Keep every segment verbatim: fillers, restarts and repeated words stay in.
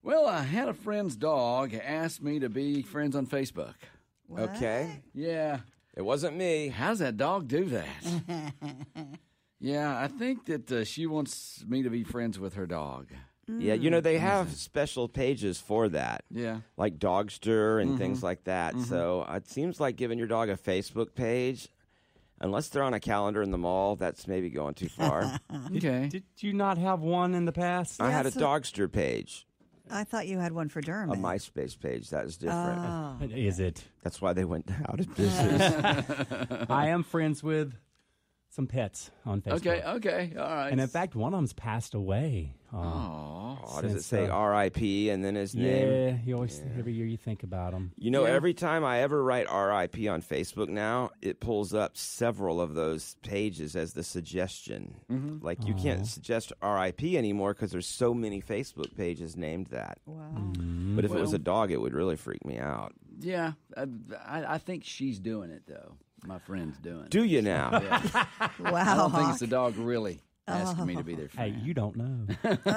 Well, I had a friend's dog ask me to be friends on Facebook. What? Okay. Yeah. It wasn't me. How does that dog do that? Yeah, I think that uh, she wants me to be friends with her dog. Yeah, you know, they have special pages for that. Yeah. Like Dogster and things like that. So it seems like giving your dog a Facebook page, unless they're on a calendar in the mall, that's maybe going too far. Okay. Did you not have one in the past? I had a so- Dogster page, I thought you had one for Durham. a MySpace page. That is different. Oh. Is it? That's why they went out of business. I am friends with some pets on Facebook. Okay, okay, all right. And in fact, one of them's passed away. Uh, Aw. Oh, does it Since, say uh, R I P and then his name? yeah, you always every year you think about them. You know, Yeah. every time I ever write R I P on Facebook now, it pulls up several of those pages as the suggestion. Mm-hmm. Like, you can't suggest R I P anymore because there's so many Facebook pages named that. Wow. But if it was Well- a dog, it would really freak me out. Yeah, I, I, I think she's doing it, though. My friend's doing it. Do you now? Yeah. Wow. I don't think it's the dog really asking me to be their Hey, friend. you don't know.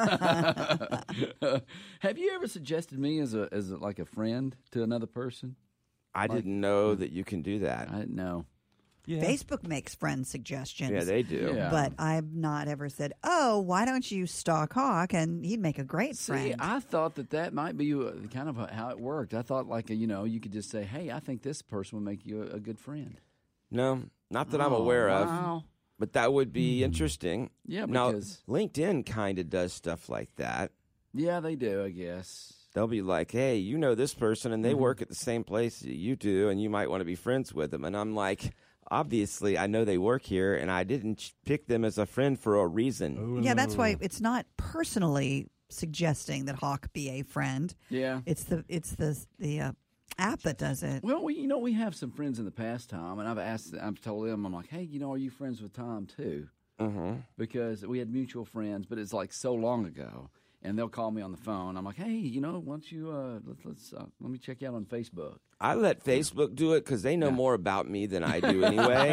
Have you ever suggested me as a as a, like a friend to another person? I didn't know that you can do that. I didn't know. Yeah. Facebook makes friend suggestions. Yeah, they do. Yeah. But I've not ever said, "Oh, why don't you stalk Hawk?" And he'd make a great See, friend. I thought that that might be uh, kind of how it worked. I thought like, you know, you could just say, hey, I think this person would make you a, a good friend. No, not that I'm Oh, aware of. wow. But that would be interesting. Yeah, now, because- LinkedIn kind of does stuff like that. Yeah, they do, I guess. They'll be like, hey, you know this person, and they Mm-hmm. work at the same place that you do, and you might want to be friends with them. And I'm like, obviously, I know they work here, and I didn't ch- pick them as a friend for a reason. yeah, that's why it's not personally suggesting that Hawk be a friend. Yeah. It's the it's the the uh, app that does it. Well, we, you know, we have some friends in the past, Tom, and I've asked, I've told them, I'm like, hey, you know, are you friends with Tom too? Mm-hmm. Because we had mutual friends, but it's like so long ago. And they'll call me on the phone. I'm like, hey, you know, why don't you uh, let's, let's uh, let me check you out on Facebook. I let Facebook do it because they know more about me than I do anyway.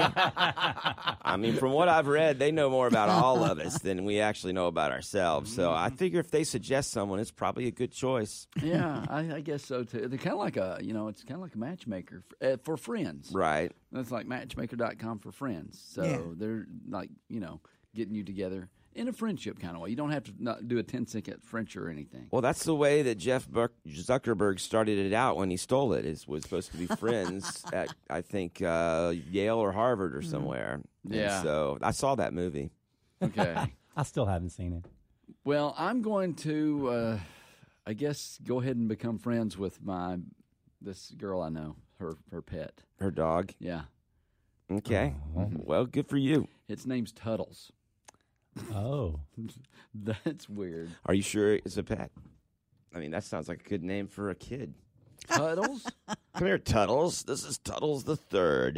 I mean, from what I've read, they know more about all of us than we actually know about ourselves. So I figure if they suggest someone, it's probably a good choice. Yeah, I, I guess so too. They're kind of like a, you know, it's kind of like a matchmaker for, uh, for friends. Right. It's like matchmaker dot com for friends. So Yeah. they're like, you know, getting you together in a friendship kind of way. You don't have to not do a ten second French or anything. Well, that's the way that Jeff Buck- Zuckerberg started it out when he stole it. Is was supposed to be friends at, I think, uh, Yale or Harvard or somewhere. And Yeah. so I saw that movie. Okay. I still haven't seen it. Well, I'm going to, uh, I guess, go ahead and become friends with my this girl I know, her her pet. Her dog. Yeah, Okay. Well, good for you. its name's Tuddles. Oh, That's weird. Are you sure it's a pet? I mean, that sounds like a good name for a kid. Tuddles? Come here, Tuddles. This is Tuddles the third.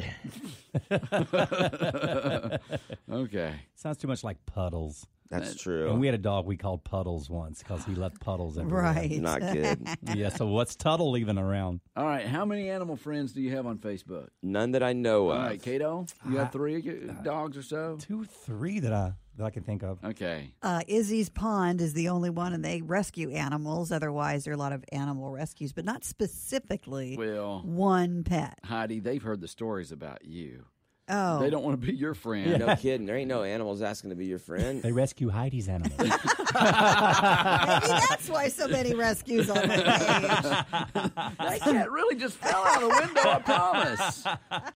Okay. sounds too much like Puddles. That's And true. we had a dog we called Puddles once because he left puddles everywhere. Right. Not good. Yeah. So what's Tuttle even around? All right. How many animal friends do you have on Facebook? None that I know All of. right, Cato, you have three uh, dogs or so? Two, three that I that I can think of. Okay. Uh, Izzy's Pond is the only one, and they rescue animals. Otherwise, there are a lot of animal rescues, but not specifically Well, one pet. Heidi, they've heard the stories about you. Oh, They don't want to be your friend. No kidding. There ain't no animals asking to be your friend. They rescue Heidi's animals. maybe that's why so many rescues on my page. That cat really just fell out of the window, I promise.